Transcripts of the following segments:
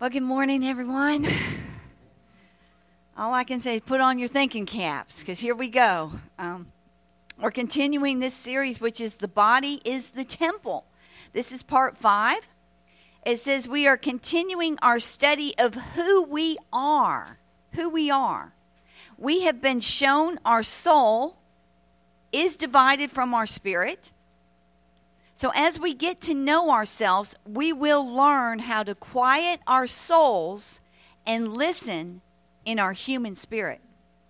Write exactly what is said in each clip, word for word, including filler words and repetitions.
Well, good morning, everyone. All I can say is put on your thinking caps, because here we go. Um, we're continuing this series, which is The Body is the Temple. This is part five. It says we are continuing our study of who we are. Who we are. We have been shown our soul is divided from our spirit. So as we get to know ourselves, we will learn how to quiet our souls and listen in our human spirit.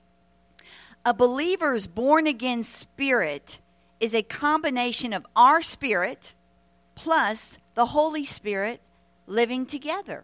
A believer's born-again spirit is a combination of our spirit plus the Holy Spirit living together.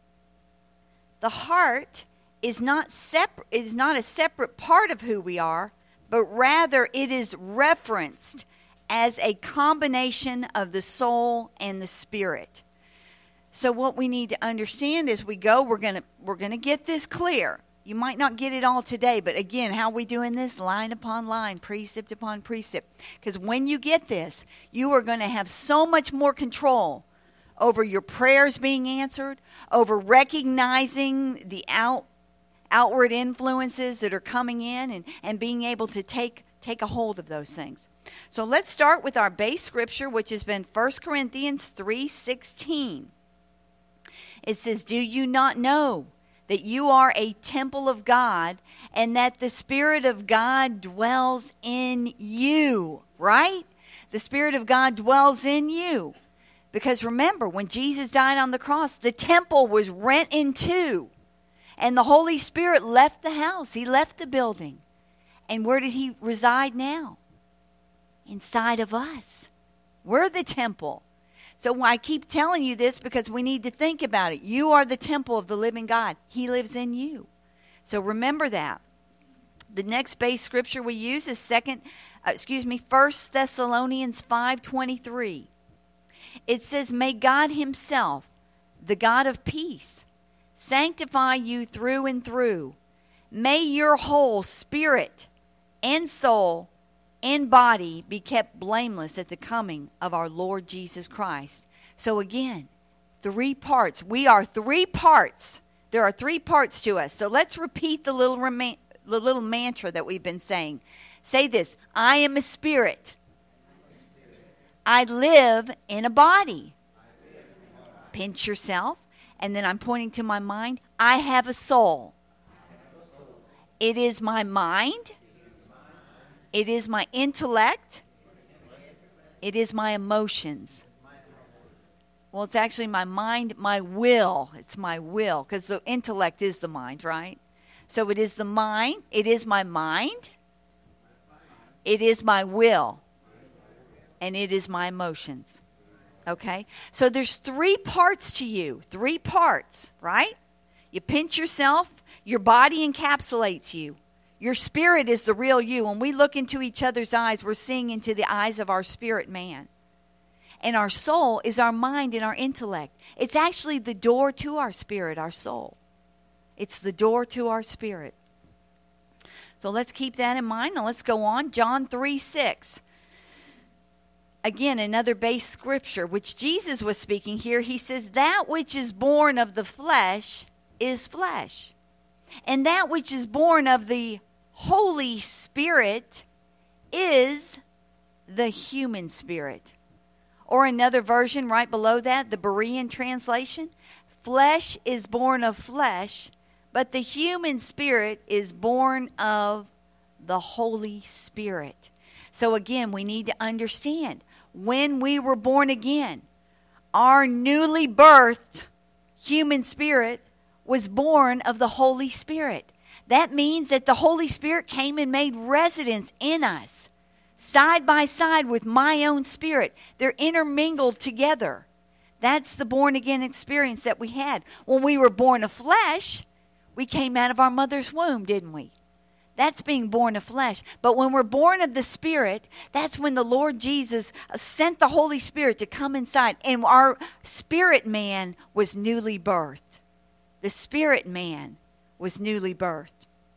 The heart is not separ- is not a separate part of who we are, but rather it is referenced as a combination of the soul and the spirit. So what we need to understand as we go, we're going to we're going to get this clear. You might not get it all today, but again, how are we doing this? Line upon line, precept upon precept. Because when you get this, you are going to have so much more control over your prayers being answered, over recognizing the out, outward influences that are coming in and, and being able to take Take a hold of those things. So let's start with our base scripture, which has been First Corinthians three sixteen. It says, "Do you not know that you are a temple of God and that the Spirit of God dwells in you?" Right? The Spirit of God dwells in you. Because remember, when Jesus died on the cross, the temple was rent in two. And the Holy Spirit left the house. He left the building. And where did he reside now? Inside of us. We're the temple. So I keep telling you this because we need to think about it. You are the temple of the living God. He lives in you. So remember that. The next base scripture we use is second, uh, excuse me, First Thessalonians five twenty-three. It says, "May God himself, the God of peace, sanctify you through and through. May your whole spirit and soul and body be kept blameless at the coming of our Lord Jesus Christ." So again, three parts. We are three parts. There are three parts to us. So let's repeat the little rema- the little mantra that we've been saying. Say this: I am a spirit. I live in a body. Pinch yourself. And then I'm pointing to my mind. I have a soul. It is my mind. It is my intellect. It is my emotions. Well, it's actually my mind, my will. It's my will, because the intellect is the mind, right? So it is the mind. It is my mind. It is my will. And it is my emotions. Okay? So there's three parts to you. Three parts, right? You pinch yourself. Your body encapsulates you. Your spirit is the real you. When we look into each other's eyes, we're seeing into the eyes of our spirit man. And our soul is our mind and our intellect. It's actually the door to our spirit, our soul. It's the door to our spirit. So let's keep that in mind. Now let's go on. John three six. Again, another base scripture, which Jesus was speaking here. He says, "That which is born of the flesh is flesh. And that which is born of the Holy Spirit is the human spirit." Or another version right below that, the Berean translation, "Flesh is born of flesh, but the human spirit is born of the Holy Spirit." So again, we need to understand, when we were born again, our newly birthed human spirit was born of the Holy Spirit. That means that the Holy Spirit came and made residence in us, side by side with my own spirit. They're intermingled together. That's the born-again experience that we had. When we were born of flesh, we came out of our mother's womb, didn't we? That's being born of flesh. But when we're born of the Spirit, that's when the Lord Jesus sent the Holy Spirit to come inside. And our spirit man was newly birthed. The spirit man was newly birthed.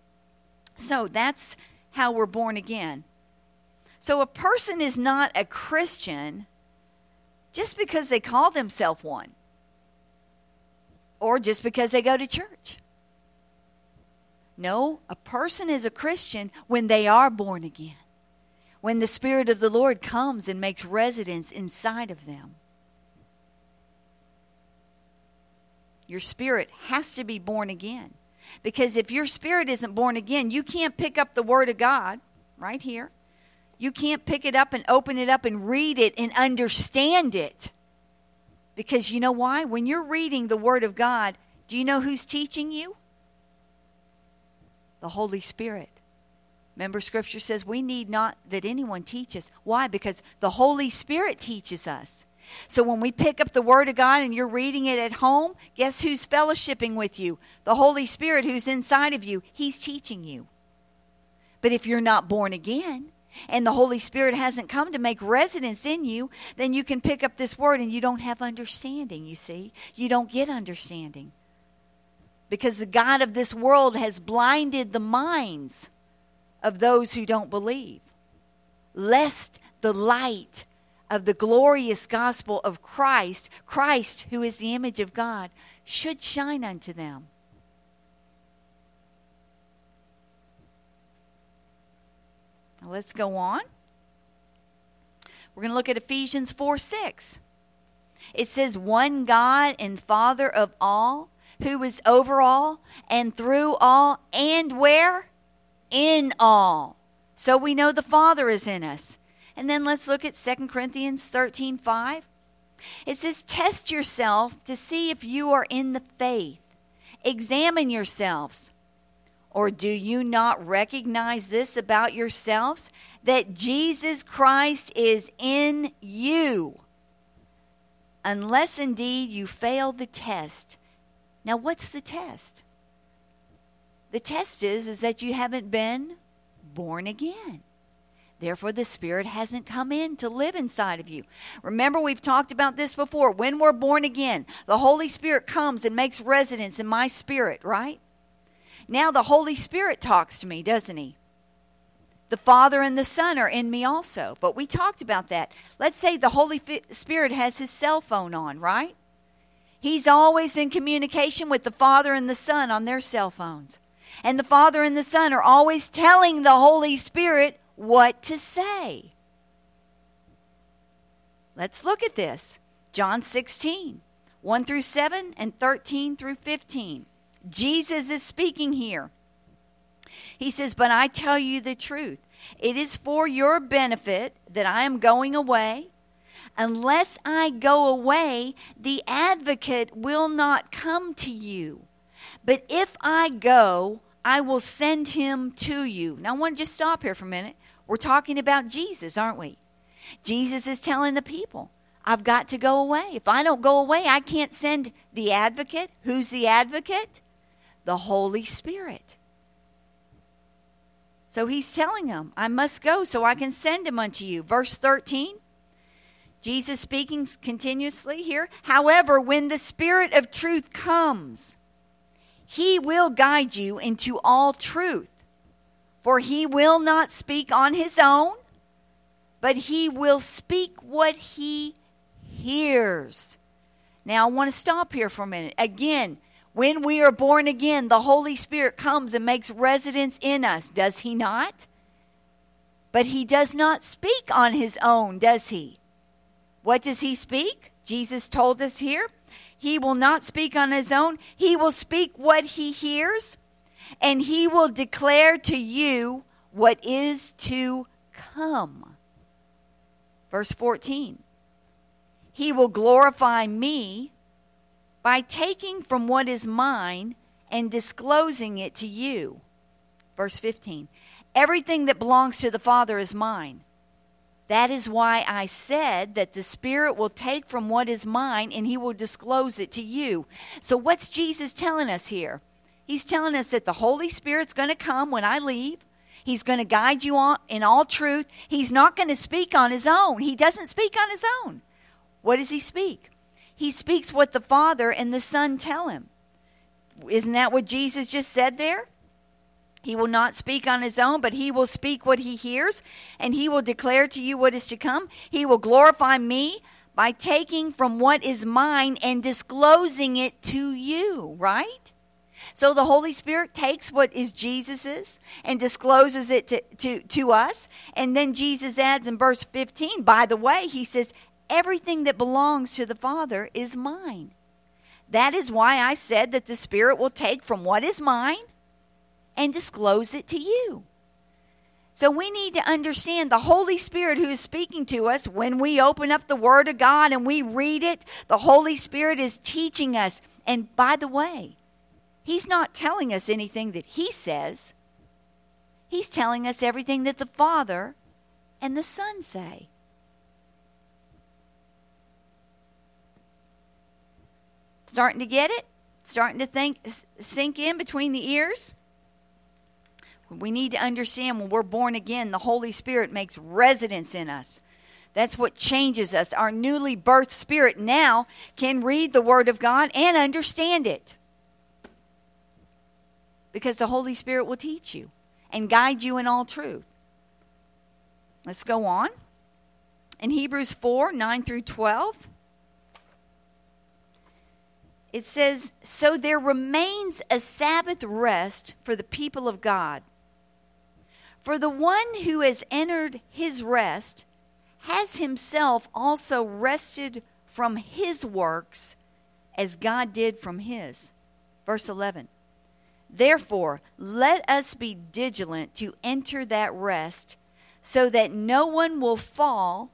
So that's how we're born again. So a person is not a Christian just because they call themselves one. or just because they go to church. No, a person is a Christian when they are born again. When the Spirit of the Lord comes and makes residence inside of them. Your spirit has to be born again. Because if your spirit isn't born again, you can't pick up the Word of God right here. You can't pick it up and open it up and read it and understand it. Because you know why? When you're reading the Word of God, do you know who's teaching you? The Holy Spirit. Remember, Scripture says we need not that anyone teach us. Why? Because the Holy Spirit teaches us. So when we pick up the Word of God and you're reading it at home, guess who's fellowshipping with you? The Holy Spirit who's inside of you. He's teaching you. But if you're not born again and the Holy Spirit hasn't come to make residence in you, then you can pick up this Word and you don't have understanding, you see. You don't get understanding. Because the God of this world has blinded the minds of those who don't believe, lest the light of the glorious gospel of Christ, Christ who is the image of God, should shine unto them. Now let's go on. We're going to look at Ephesians four six. It says, one God and Father of all, who is over all and through all and where? In all. So we know the Father is in us. And then let's look at Second Corinthians thirteen five. It says, test yourself to see if you are in the faith. Examine yourselves. Or do you not recognize this about yourselves? That Jesus Christ is in you. Unless indeed you fail the test. Now what's the test? The test is, is that you haven't been born again. Therefore, the Spirit hasn't come in to live inside of you. Remember, we've talked about this before. When we're born again, the Holy Spirit comes and makes residence in my spirit, right? Now the Holy Spirit talks to me, doesn't he? The Father and the Son are in me also. But we talked about that. Let's say the Holy Spirit has his cell phone on, right? He's always in communication with the Father and the Son on their cell phones. And the Father and the Son are always telling the Holy Spirit what to say. Let's look at this. John sixteen, one through seven and thirteen through fifteen. Jesus is speaking here. He says, but I tell you the truth. It is for your benefit that I am going away. Unless I go away, the advocate will not come to you. But if I go, I will send him to you. Now I want to just stop here for a minute. We're talking about Jesus, aren't we? Jesus is telling the people, I've got to go away. If I don't go away, I can't send the advocate. Who's the advocate? The Holy Spirit. So he's telling them, I must go so I can send him unto you. Verse thirteen, Jesus speaking continuously here. However, when the Spirit of truth comes, he will guide you into all truth. For he will not speak on his own, but he will speak what he hears. Now I want to stop here for a minute. Again, when we are born again, the Holy Spirit comes and makes residence in us, does he not? But he does not speak on his own, does he? What does he speak? Jesus told us here. He will not speak on his own. He will speak what he hears, and he will declare to you what is to come. Verse fourteen. He will glorify me by taking from what is mine and disclosing it to you. Verse fifteen. Everything that belongs to the Father is mine. That is why I said that the Spirit will take from what is mine and he will disclose it to you. So what's Jesus telling us here? He's telling us that the Holy Spirit's going to come when I leave. He's going to guide you on in all truth. He's not going to speak on his own. He doesn't speak on his own. What does he speak? He speaks what the Father and the Son tell him. Isn't that what Jesus just said there? He will not speak on his own, but he will speak what he hears, and he will declare to you what is to come. He will glorify me by taking from what is mine and disclosing it to you, right? So the Holy Spirit takes what is Jesus's and discloses it to, to, to us. And then Jesus adds in verse fifteen, by the way, he says, everything that belongs to the Father is mine. That is why I said that the Spirit will take from what is mine and disclose it to you. So we need to understand the Holy Spirit who is speaking to us when we open up the Word of God and we read it. The Holy Spirit is teaching us. And by the way, He's not telling us anything that He says. He's telling us everything that the Father and the Son say. Starting to get it? Starting to think, sink in between the ears? We need to understand when we're born again, the Holy Spirit makes residence in us. That's what changes us. Our newly birthed spirit now can read the Word of God and understand it. Because the Holy Spirit will teach you and guide you in all truth. Let's go on. In Hebrews four, nine through twelve, it says, so there remains a Sabbath rest for the people of God. For the one who has entered his rest has himself also rested from his works as God did from his. Verse eleven. Therefore, let us be vigilant to enter that rest so that no one will fall,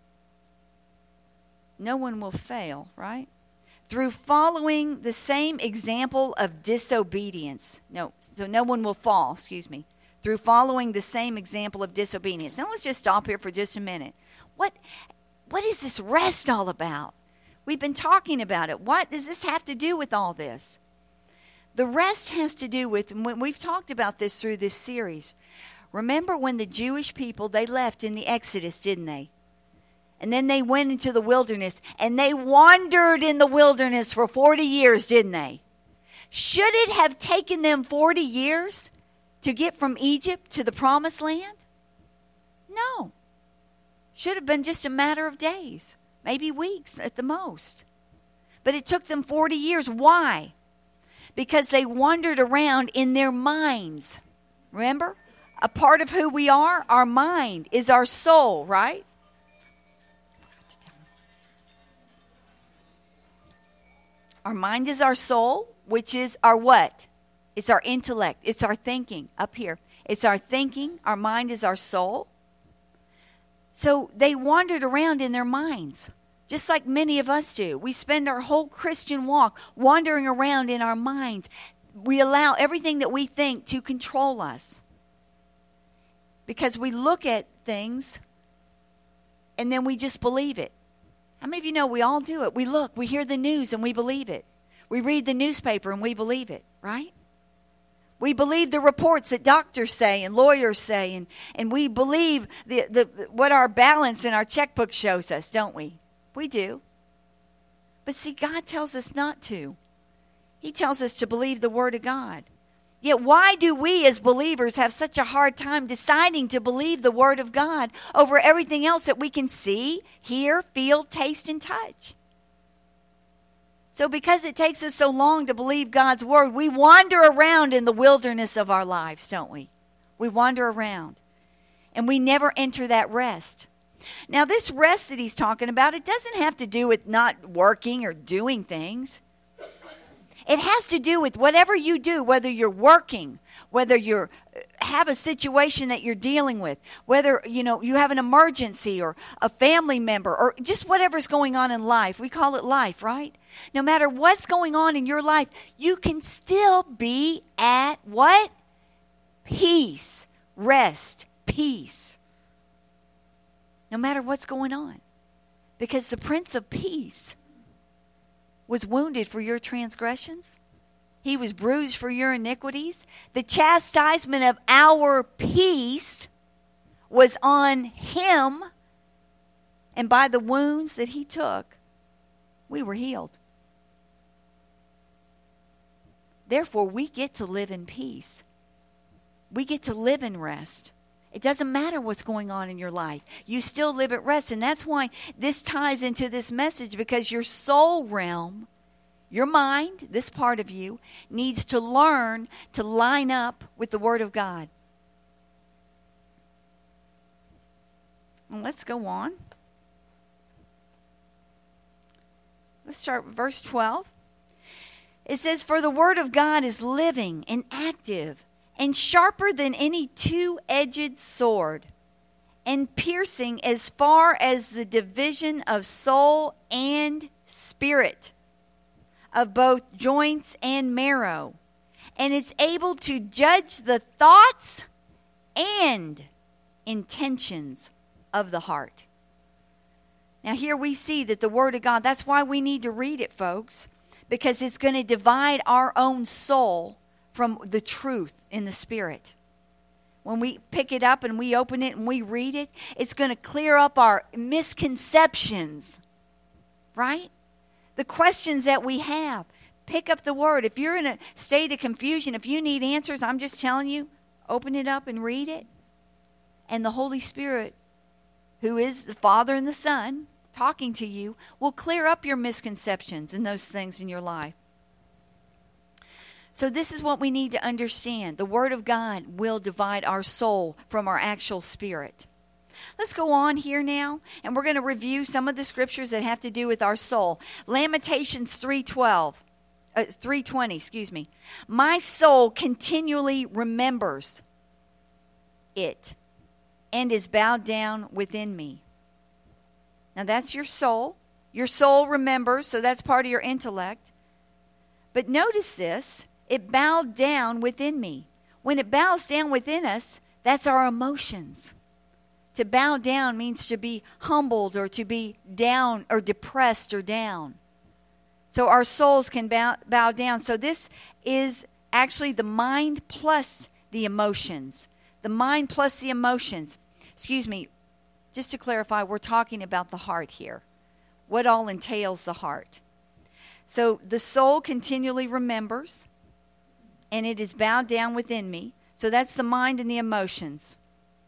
no one will fail, right? Through following the same example of disobedience. No, so no one will fall, excuse me. Through following the same example of disobedience. Now let's just stop here for just a minute. What, what is this rest all about? We've been talking about it. What does this have to do with all this? The rest has to do with, and we've talked about this through this series. Remember when the Jewish people, they left in the Exodus, didn't they? And then they went into the wilderness, and they wandered in the wilderness for forty years, didn't they? Should it have taken them forty years to get from Egypt to the promised land? No. Should have been just a matter of days, maybe weeks at the most. But it took them forty years. Why? Because they wandered around in their minds. Remember? A part of who we are, our mind, is our soul, right? Our mind is our soul, which is our what? It's our intellect. It's our thinking up here. It's our thinking. Our mind is our soul. So they wandered around in their minds, just like many of us do. We spend our whole Christian walk wandering around in our minds. We allow everything that we think to control us. Because we look at things and then we just believe it. How many of you know we all do it? We look, we hear the news and we believe it. We read the newspaper and we believe it, right? We believe the reports that doctors say and lawyers say, and, and we believe the, the what our balance in our checkbook shows us, don't we? We do. But see, God tells us not to. He tells us to believe the Word of God. Yet why do we as believers have such a hard time deciding to believe the Word of God over everything else that we can see, hear, feel, taste, and touch? So because it takes us so long to believe God's Word, we wander around in the wilderness of our lives, don't we? We wander around. And we never enter that rest. Now, this rest that he's talking about, it doesn't have to do with not working or doing things. It has to do with whatever you do, whether you're working, whether you have a situation that you're dealing with, whether, you know, you have an emergency or a family member or just whatever's going on in life. We call it life, right? No matter what's going on in your life, you can still be at what? Peace, rest, peace. No matter what's going on. Because the Prince of Peace was wounded for your transgressions. He was bruised for your iniquities. The chastisement of our peace was on him. And by the wounds that he took, we were healed. Therefore, we get to live in peace. We get to live in rest. It doesn't matter what's going on in your life. You still live at rest. And that's why this ties into this message, because your soul realm, your mind, this part of you, needs to learn to line up with the Word of God. Well, let's go on. Let's start with verse twelve. It says, "For the Word of God is living and active, and sharper than any two-edged sword, and piercing as far as the division of soul and spirit, of both joints and marrow, and it's able to judge the thoughts and intentions of the heart." Now here we see that the Word of God, that's why we need to read it, folks, because it's going to divide our own soul from the truth in the Spirit. When we pick it up and we open it and we read it, it's going to clear up our misconceptions, right? The questions that we have. Pick up the Word. If you're in a state of confusion, if you need answers, I'm just telling you, open it up and read it. And the Holy Spirit, who is the Father and the Son, talking to you, will clear up your misconceptions and those things in your life. So this is what we need to understand. The Word of God will divide our soul from our actual spirit. Let's go on here now, and we're going to review some of the scriptures that have to do with our soul. Lamentations three twelve, uh, three twenty, excuse me. "My soul continually remembers it, and is bowed down within me." Now that's your soul. Your soul remembers, so that's part of your intellect. But notice this. It bowed down within me. When it bows down within us, that's our emotions. To bow down means to be humbled or to be down or depressed or down. So our souls can bow, bow down. So this is actually the mind plus the emotions. The mind plus the emotions. Excuse me, just to clarify, we're talking about the heart here. What all entails the heart? So the soul continually remembers, and it is bowed down within me. So that's the mind and the emotions.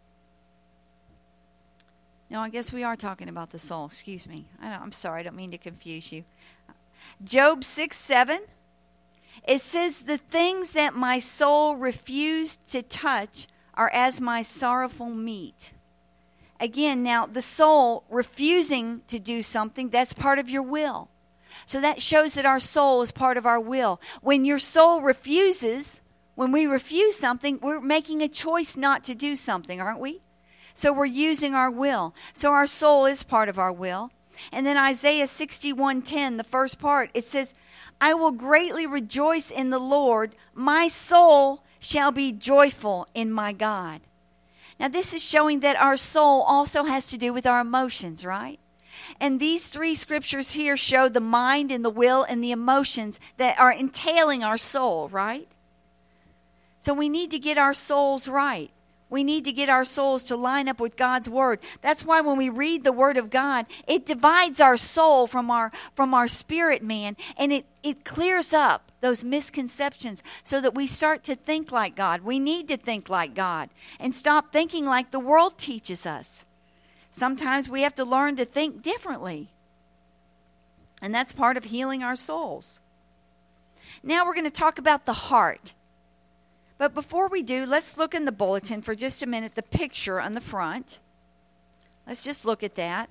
No, I guess we are talking about the soul. Excuse me. I don't, I'm sorry. I don't mean to confuse you. Job six seven. It says, "The things that my soul refused to touch are as my sorrowful meat." Again, now the soul refusing to do something, that's part of your will. So that shows that our soul is part of our will. When your soul refuses, when we refuse something, we're making a choice not to do something, aren't we? So we're using our will. So our soul is part of our will. And then Isaiah sixty-one ten, the first part, it says, "I will greatly rejoice in the Lord. My soul shall be joyful in my God." Now this is showing that our soul also has to do with our emotions, right? And these three scriptures here show the mind and the will and the emotions that are entailing our soul, right? So we need to get our souls right. We need to get our souls to line up with God's Word. That's why when we read the Word of God, it divides our soul from our from our spirit man, and it, it clears up those misconceptions so that we start to think like God. We need to think like God and stop thinking like the world teaches us. Sometimes we have to learn to think differently. And that's part of healing our souls. Now we're going to talk about the heart. But before we do, let's look in the bulletin for just a minute, the picture on the front. Let's just look at that.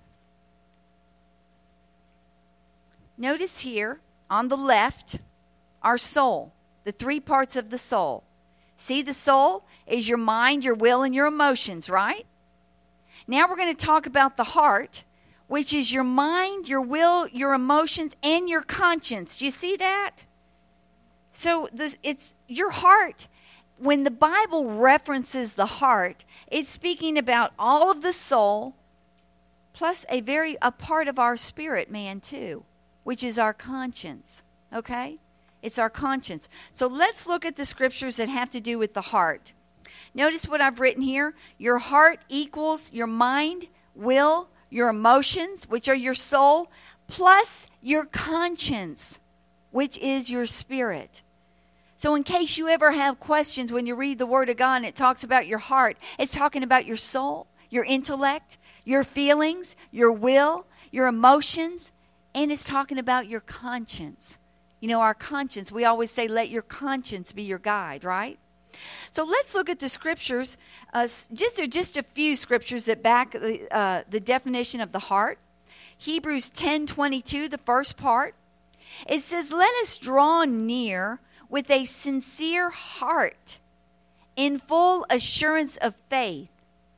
Notice here on the left, our soul, the three parts of the soul. See, the soul is your mind, your will, and your emotions, right? Now we're going to talk about the heart, which is your mind, your will, your emotions, and your conscience. Do you see that? So this, it's your heart. When the Bible references the heart, it's speaking about all of the soul, plus a very a part of our spirit man too, which is our conscience. Okay? It's our conscience. So let's look at the scriptures that have to do with the heart. Notice what I've written here. Your heart equals your mind, will, your emotions, which are your soul, plus your conscience, which is your spirit. So in case you ever have questions when you read the Word of God and it talks about your heart, it's talking about your soul, your intellect, your feelings, your will, your emotions, and it's talking about your conscience. You know, our conscience, we always say, let your conscience be your guide, right? So let's look at the scriptures, uh, just, just a few scriptures that back the, uh, the definition of the heart. Hebrews ten twenty-two, the first part. It says, let us draw near with a sincere heart, in full assurance of faith,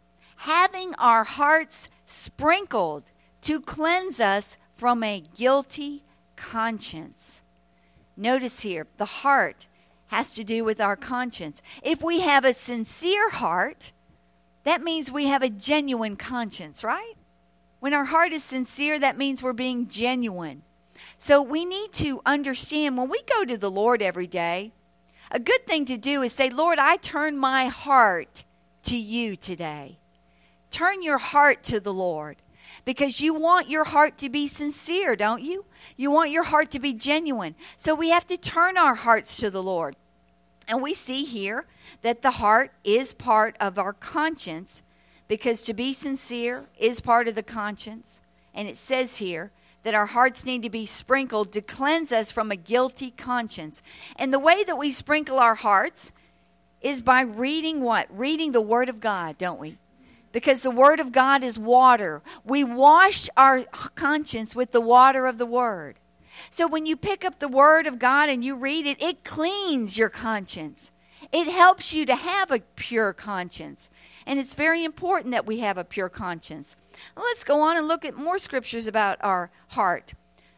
having our hearts sprinkled to cleanse us from a guilty conscience. Notice here, the heart has to do with our conscience. If we have a sincere heart, that means we have a genuine conscience, right? When our heart is sincere, that means we're being genuine. So we need to understand when we go to the Lord every day, a good thing to do is say, Lord, I turn my heart to you today. Turn your heart to the Lord because you want your heart to be sincere, don't you? You want your heart to be genuine. So we have to turn our hearts to the Lord. And we see here that the heart is part of our conscience because to be sincere is part of the conscience. And it says here that our hearts need to be sprinkled to cleanse us from a guilty conscience. And the way that we sprinkle our hearts is by reading what? Reading the Word of God, don't we? Because the Word of God is water. We wash our conscience with the water of the Word. So when you pick up the Word of God and you read it, it cleans your conscience. It helps you to have a pure conscience. And it's very important that we have a pure conscience. Let's go on and look at more scriptures about our heart.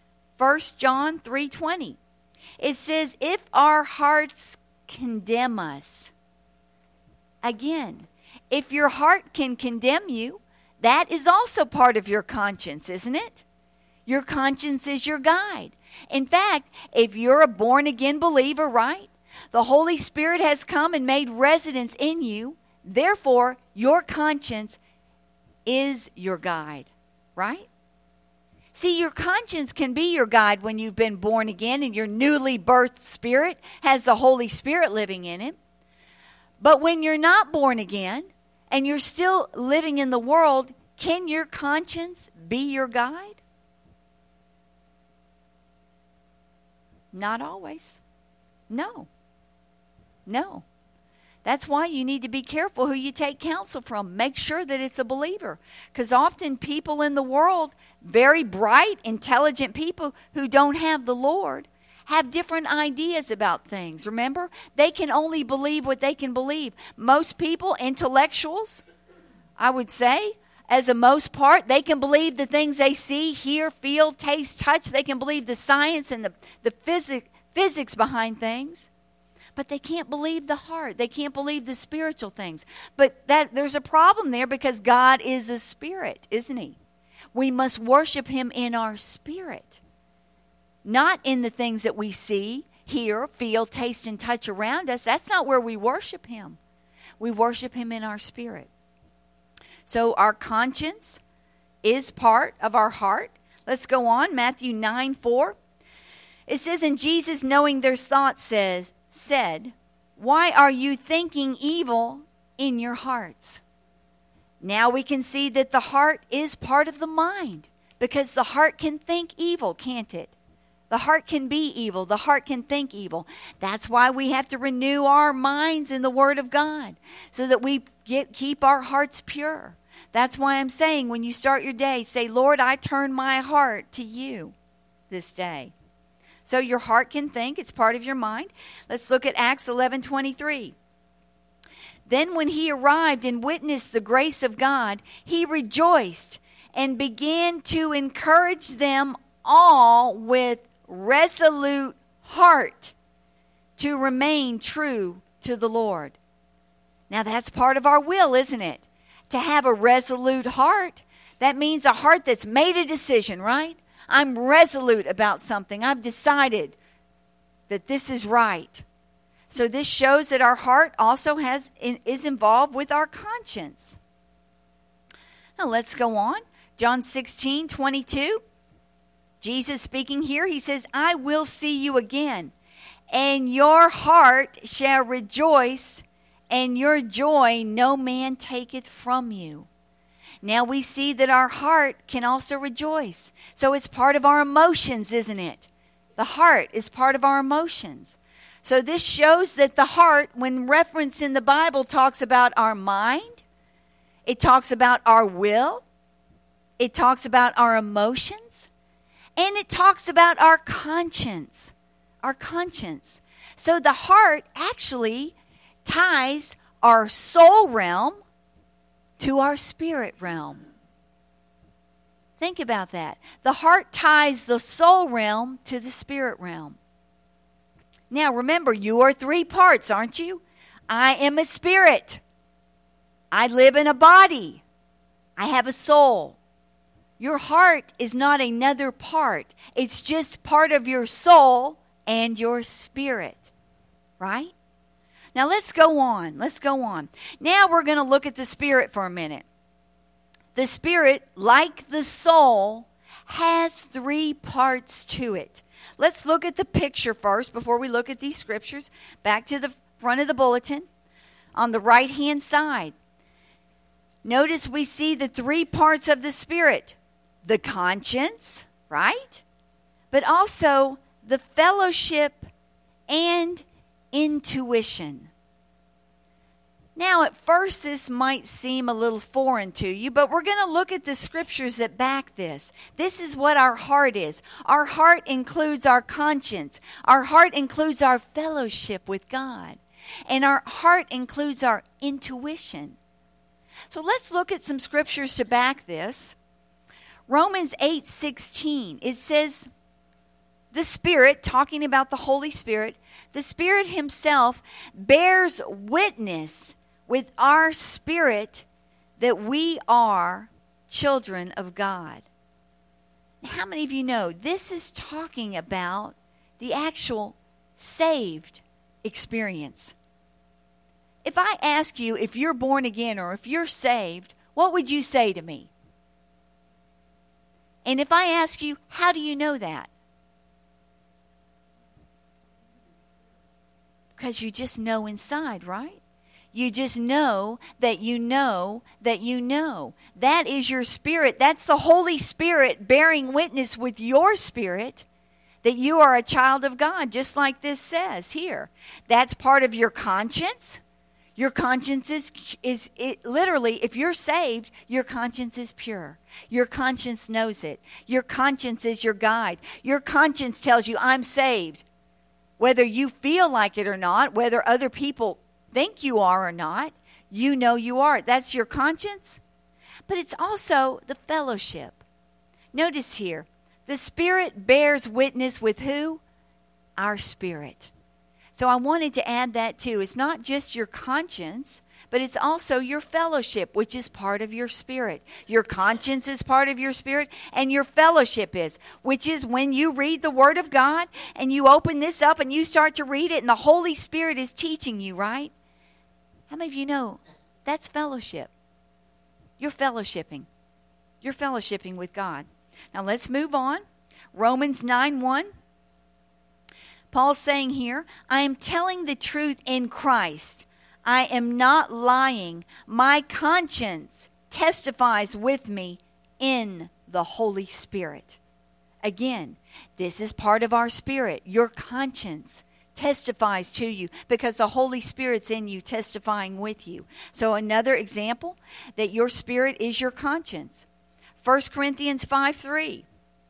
First John three twenty. It says, if our hearts condemn us. Again, if your heart can condemn you, that is also part of your conscience, isn't it? Your conscience is your guide. In fact, if you're a born-again believer, right? The Holy Spirit has come and made residence in you. Therefore, your conscience is your guide, right? See, your conscience can be your guide when you've been born again and your newly birthed spirit has the Holy Spirit living in it. But when you're not born again and you're still living in the world, can your conscience be your guide? Not always. No. No. That's why you need to be careful who you take counsel from. Make sure that it's a believer. Because often people in the world, very bright, intelligent people who don't have the Lord, have different ideas about things. Remember? They can only believe what they can believe. Most people, intellectuals, I would say, as a most part, they can believe the things they see, hear, feel, taste, touch. They can believe the science and the, the physics, physics behind things. But they can't believe the heart. They can't believe the spiritual things. But that there's a problem there because God is a spirit, isn't he? We must worship him in our spirit. Not in the things that we see, hear, feel, taste, and touch around us. That's not where we worship him. We worship him in our spirit. So our conscience is part of our heart. Let's go on. Matthew nine four. It says, and Jesus, knowing their thoughts, says, said, why are you thinking evil in your hearts? Now we can see that the heart is part of the mind because the heart can think evil, can't it? The heart can be evil. The heart can think evil. That's why we have to renew our minds in the Word of God so that we get keep our hearts pure. That's why I'm saying when you start your day, say, Lord, I turn my heart to you this day. So your heart can think. It's part of your mind. Let's look at Acts eleven twenty-three. Then when he arrived and witnessed the grace of God, he rejoiced and began to encourage them all with resolute heart to remain true to the Lord. Now that's part of our will, isn't it? To have a resolute heart. That means a heart that's made a decision, right? I'm resolute about something. I've decided that this is right. So this shows that our heart also has is involved with our conscience. Now let's go on. John sixteen twenty-two. Jesus speaking here, he says, I will see you again, And your heart shall rejoice, and your joy no man taketh from you. Now we see that our heart can also rejoice. So it's part of our emotions, isn't it? The heart is part of our emotions. So this shows that the heart, when referenced in the Bible, talks about our mind. It talks about our will. It talks about our emotions. And it talks about our conscience. Our conscience. So the heart actually ties our soul realm to our spirit realm. Think about that. The heart ties the soul realm to the spirit realm. Now remember, you are three parts, aren't you? I am a spirit. I live in a body. I have a soul. Your heart is not another part. It's just part of your soul and your spirit, right? Now let's go on. Let's go on. Now we're going to look at the spirit for a minute. The spirit, like the soul, has three parts to it. Let's look at the picture first before we look at these scriptures. Back to the front of the bulletin. On the right-hand side, notice we see the three parts of the spirit. The conscience, right? But also the fellowship and intuition. Now, at first, this might seem a little foreign to you, but we're going to look at the scriptures that back this. This is what our heart is. Our heart includes our conscience. Our heart includes our fellowship with God. And our heart includes our intuition. So let's look at some scriptures to back this. Romans eight sixteen, it says, the Spirit, talking about the Holy Spirit, the Spirit Himself bears witness with our spirit that we are children of God. Now, how many of you know this is talking about the actual saved experience? If I ask you if you're born again or if you're saved, what would you say to me? And if I ask you, how do you know that? Because you just know inside, right? You just know that you know that you know. That is your spirit. That's the Holy Spirit bearing witness with your spirit that you are a child of God, just like this says here. That's part of your conscience. Your conscience is, is it, literally, if you're saved, your conscience is pure. Your conscience knows it. Your conscience is your guide. Your conscience tells you, I'm saved. Whether you feel like it or not, whether other people think you are or not, you know you are. That's your conscience. But it's also the fellowship. Notice here, the Spirit bears witness with who? Our spirit. So I wanted to add that too. It's not just your conscience, but it's also your fellowship, which is part of your spirit. Your conscience is part of your spirit, and your fellowship is, which is when you read the Word of God and you open this up and you start to read it and the Holy Spirit is teaching you, right? How many of you know that's fellowship? You're fellowshipping. You're fellowshipping with God. Now let's move on. Romans nine one. Paul's saying here, I am telling the truth in Christ. I am not lying. My conscience testifies with me in the Holy Spirit. Again, this is part of our spirit. Your conscience testifies to you because the Holy Spirit's in you testifying with you. So another example that your spirit is your conscience. First Corinthians five three.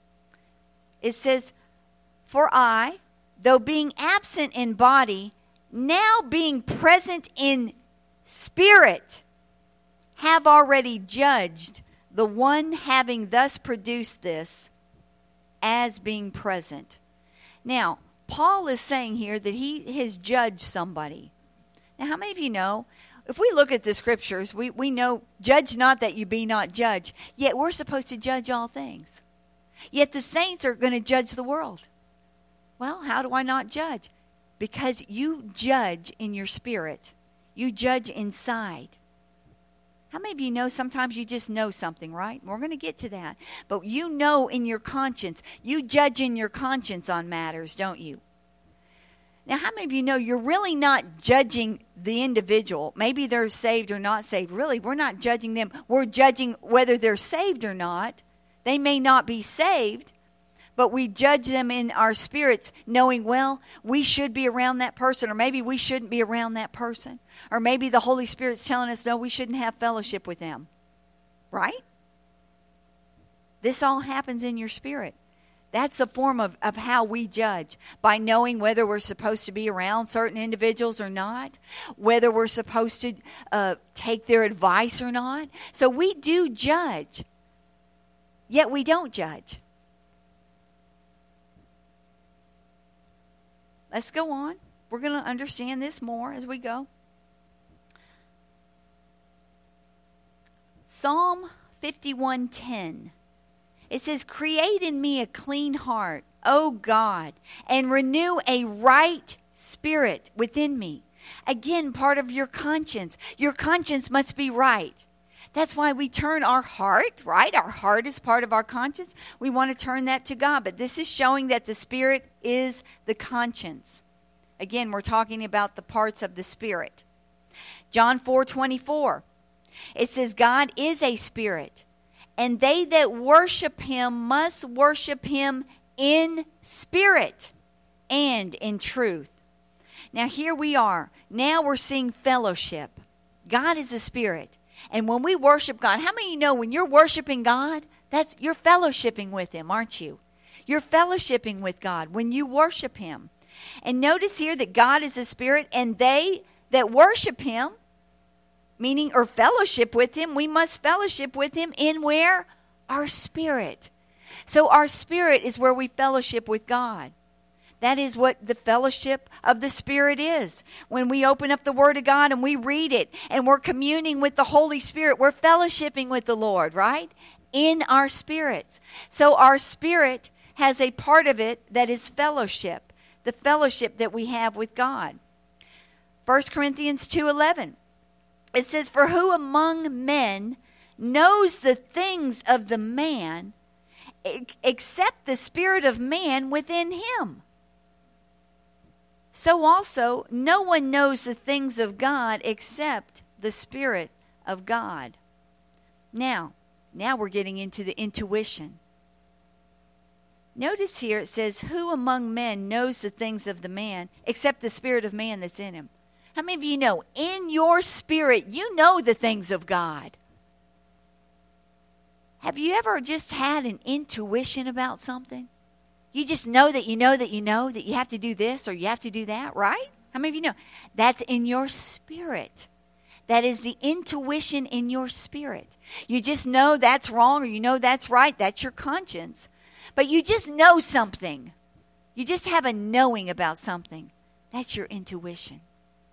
It says, for I, though being absent in body, now being present in spirit, have already judged the one having thus produced this as being present. Now, Paul is saying here that he has judged somebody. Now, how many of you know, if we look at the scriptures, we, we know, judge not that you be not judged, yet we're supposed to judge all things. Yet the saints are going to judge the world. Well, how do I not judge? Because you judge in your spirit. You judge inside. How many of you know sometimes you just know something, right? We're going to get to that. But you know in your conscience. You judge in your conscience on matters, don't you? Now, how many of you know you're really not judging the individual? Maybe they're saved or not saved. Really, we're not judging them. We're judging whether they're saved or not. They may not be saved, but we judge them in our spirits, knowing, well, we should be around that person, or maybe we shouldn't be around that person. Or maybe the Holy Spirit's telling us, no, we shouldn't have fellowship with them. Right? This all happens in your spirit. That's a form of, of how we judge, by knowing whether we're supposed to be around certain individuals or not, whether we're supposed to uh, take their advice or not. So we do judge, yet we don't judge. Let's go on. We're going to understand this more as we go. Psalm fifty-one ten. It says, create in me a clean heart, O God, and renew a right spirit within me. Again, part of your conscience. Your conscience must be right. That's why we turn our heart, right? Our heart is part of our conscience. We want to turn that to God. But this is showing that the spirit is the conscience. Again, we're talking about the parts of the spirit. John four twenty-four. It says, God is a spirit, and they that worship him must worship him in spirit and in truth. Now here we are. Now we're seeing fellowship. God is a spirit. And when we worship God, how many of you know when you're worshiping God, that's you're fellowshipping with him, aren't you? You're fellowshipping with God when you worship him. And notice here that God is a spirit, and they that worship him, meaning or fellowship with him, we must fellowship with him in where? Our spirit. So our spirit is where we fellowship with God. That is what the fellowship of the Spirit is. When we open up the Word of God and we read it and we're communing with the Holy Spirit, we're fellowshipping with the Lord, right? In our spirits. So our spirit has a part of it that is fellowship, the fellowship that we have with God. First Corinthians two eleven. It says, for who among men knows the things of the man except the spirit of man within him? So also, no one knows the things of God except the Spirit of God. Now, now we're getting into the intuition. Notice here it says, who among men knows the things of the man except the spirit of man that's in him? How many of you know, in your spirit, you know the things of God? Have you ever just had an intuition about something? You just know that you know that you know that you have to do this or you have to do that, right? How many of you know? That's in your spirit. That is the intuition in your spirit. You just know that's wrong or you know that's right. That's your conscience. But you just know something. You just have a knowing about something. That's your intuition.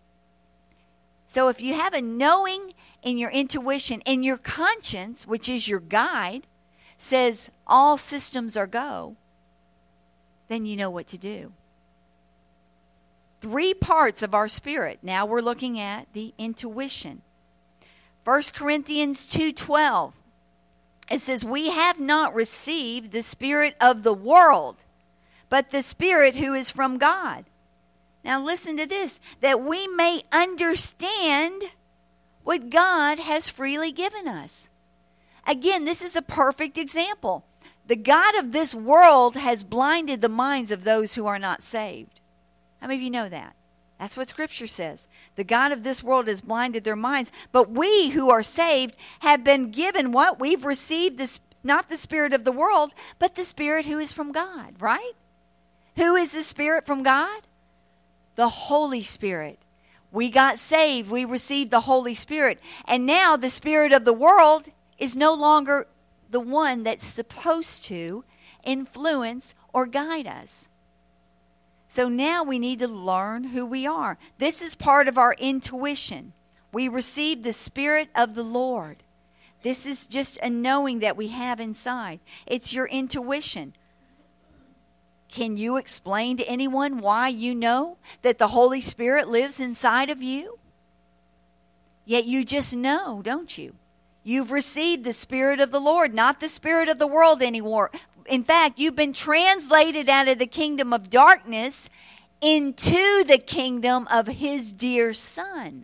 So if you have a knowing in your intuition and your conscience, which is your guide, says all systems are go, then you know what to do. Three parts of our spirit. Now we're looking at the intuition. First Corinthians two twelve. It says, we have not received the spirit of the world, but the Spirit who is from God. Now listen to this. That we may understand what God has freely given us. Again, this is a perfect example. The God of this world has blinded the minds of those who are not saved. How many of you know that? That's what Scripture says. The God of this world has blinded their minds. But we who are saved have been given what? We've received this, not the spirit of the world, but the Spirit who is from God, right? Who is the Spirit from God? The Holy Spirit. We got saved. We received the Holy Spirit. And now the spirit of the world is no longer the one that's supposed to influence or guide us. So now we need to learn who we are. This is part of our intuition. We receive the Spirit of the Lord. This is just a knowing that we have inside. It's your intuition. Can you explain to anyone why you know that the Holy Spirit lives inside of you? Yet you just know, don't you? You've received the Spirit of the Lord, not the spirit of the world anymore. In fact, you've been translated out of the kingdom of darkness into the kingdom of his dear Son.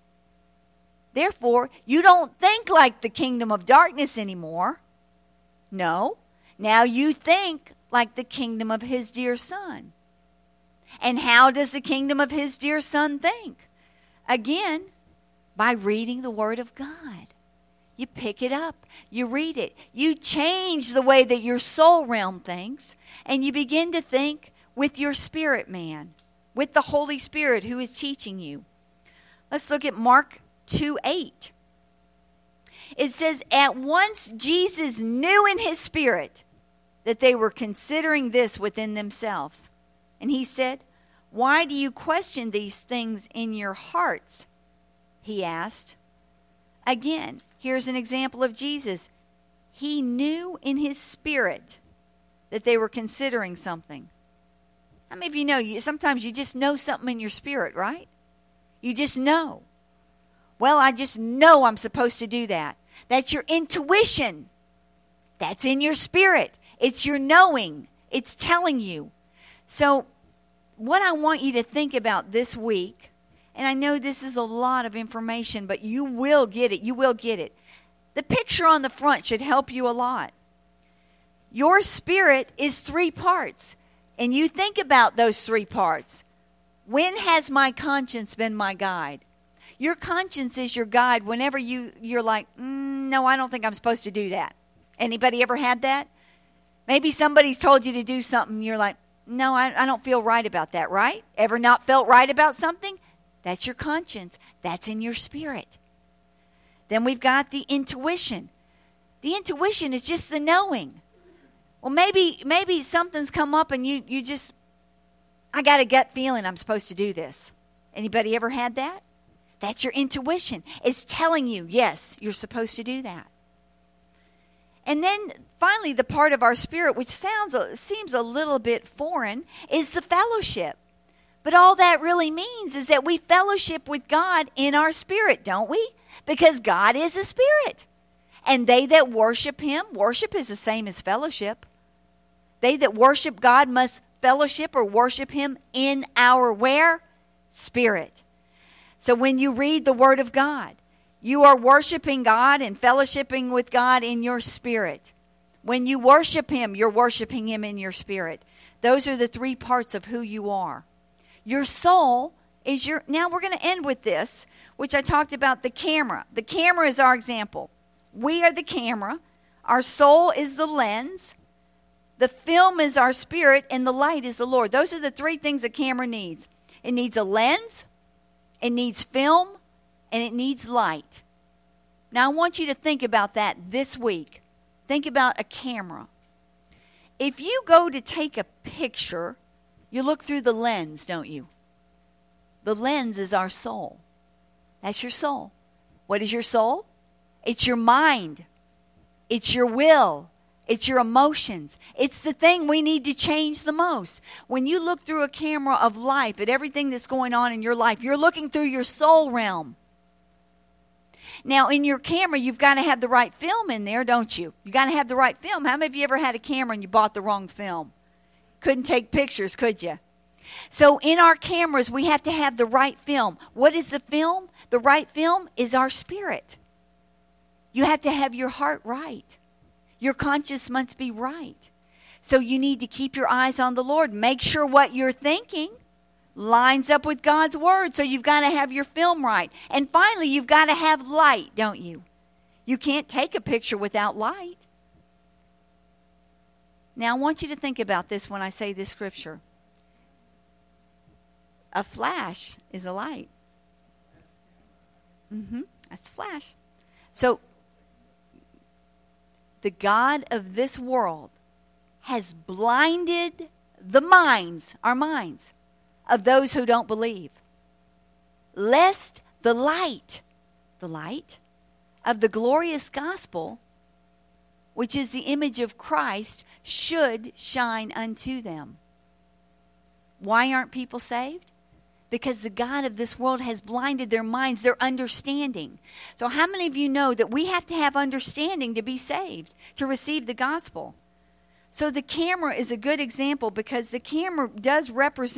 Therefore, you don't think like the kingdom of darkness anymore. No. Now you think like the kingdom of his dear Son. And how does the kingdom of his dear Son think? Again, by reading the Word of God. You pick it up. You read it. You change the way that your soul realm thinks. And you begin to think with your spirit man. With the Holy Spirit who is teaching you. Let's look at Mark two eight. It says, at once Jesus knew in his spirit that they were considering this within themselves. And he said, why do you question these things in your hearts? He asked. Again, here's an example of Jesus. He knew in his spirit that they were considering something. How many of you know, you, sometimes you just know something in your spirit, right? You just know. Well, I just know I'm supposed to do that. That's your intuition. That's in your spirit. It's your knowing. It's telling you. So what I want you to think about this week, and I know this is a lot of information, but you will get it. You will get it. The picture on the front should help you a lot. Your spirit is three parts, and you think about those three parts. When has my conscience been my guide? Your conscience is your guide whenever you, you're like, mm, no, I don't think I'm supposed to do that. Anybody ever had that? Maybe somebody's told you to do something, you're like, no, I, I don't feel right about that, right? Ever not felt right about something? That's your conscience. That's in your spirit. Then we've got the intuition. The intuition is just the knowing. Well, maybe maybe something's come up and you, you just, I got a gut feeling I'm supposed to do this. Anybody ever had that? That's your intuition. It's telling you, yes, you're supposed to do that. And then finally, the part of our spirit, which sounds seems a little bit foreign, is the fellowship. But all that really means is that we fellowship with God in our spirit, don't we? Because God is a spirit. And they that worship him, worship is the same as fellowship. They that worship God must fellowship or worship him in our where? Spirit. So when you read the Word of God, you are worshiping God and fellowshipping with God in your spirit. When you worship him, you're worshiping him in your spirit. Those are the three parts of who you are. Your soul is your... Now we're going to end with this, which I talked about the camera. The camera is our example. We are the camera. Our soul is the lens. The film is our spirit, and the light is the Lord. Those are the three things a camera needs. It needs a lens, it needs film, and it needs light. Now I want you to think about that this week. Think about a camera. If you go to take a picture, you look through the lens, don't you? The lens is our soul. That's your soul. What is your soul? It's your mind. It's your will. It's your emotions. It's the thing we need to change the most. When you look through a camera of life at everything that's going on in your life, you're looking through your soul realm. Now, in your camera, you've got to have the right film in there, don't you? You've got to have the right film. How many of you ever had a camera and you bought the wrong film? Couldn't take pictures, could you? So in our cameras, we have to have the right film. What is the film? The right film is our spirit. You have to have your heart right. Your conscience must be right. So you need to keep your eyes on the Lord. Make sure what you're thinking lines up with God's word. So you've got to have your film right. And finally, you've got to have light, don't you? You can't take a picture without light. Now, I want you to think about this when I say this scripture. A flash is a light. Mm-hmm. That's flash. So, the God of this world has blinded the minds, our minds, of those who don't believe, lest the light, the light of the glorious gospel, which is the image of Christ, should shine unto them. Why aren't people saved? Because the God of this world has blinded their minds, their understanding. So how many of you know that we have to have understanding to be saved, to receive the gospel? So the camera is a good example because the camera does represent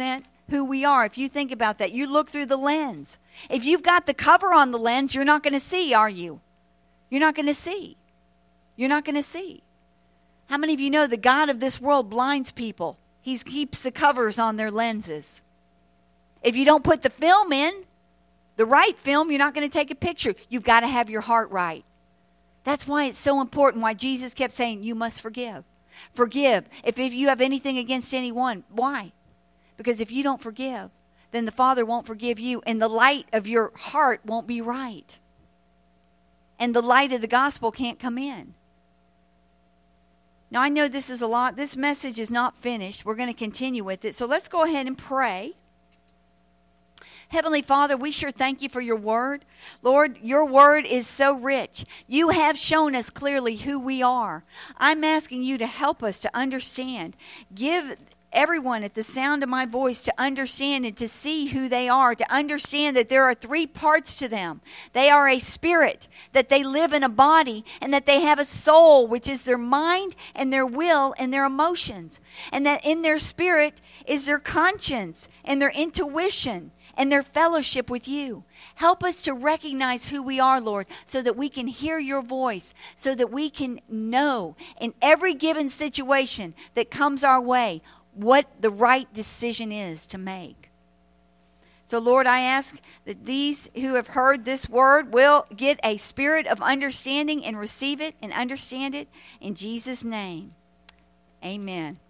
who we are. If you think about that, you look through the lens. If you've got the cover on the lens, you're not going to see, are you? You're not going to see. You're not going to see. How many of you know the God of this world blinds people? He keeps the covers on their lenses. If you don't put the film in, the right film, you're not going to take a picture. You've got to have your heart right. That's why it's so important, why Jesus kept saying, you must forgive. Forgive. If, if you have anything against anyone, why? Because if you don't forgive, then the Father won't forgive you, and the light of your heart won't be right. And the light of the gospel can't come in. Now, I know this is a lot. This message is not finished. We're going to continue with it. So let's go ahead and pray. Heavenly Father, we sure thank you for your word. Lord, your word is so rich. You have shown us clearly who we are. I'm asking you to help us to understand. Give everyone at the sound of my voice to understand and to see who they are, to understand that there are three parts to them. They are a spirit, that they live in a body, and that they have a soul, which is their mind and their will and their emotions. And that in their spirit is their conscience and their intuition and their fellowship with you. Help us to recognize who we are, Lord, so that we can hear your voice, so that we can know in every given situation that comes our way what the right decision is to make. So, Lord, I ask that these who have heard this word will get a spirit of understanding and receive it and understand it in Jesus' name. Amen.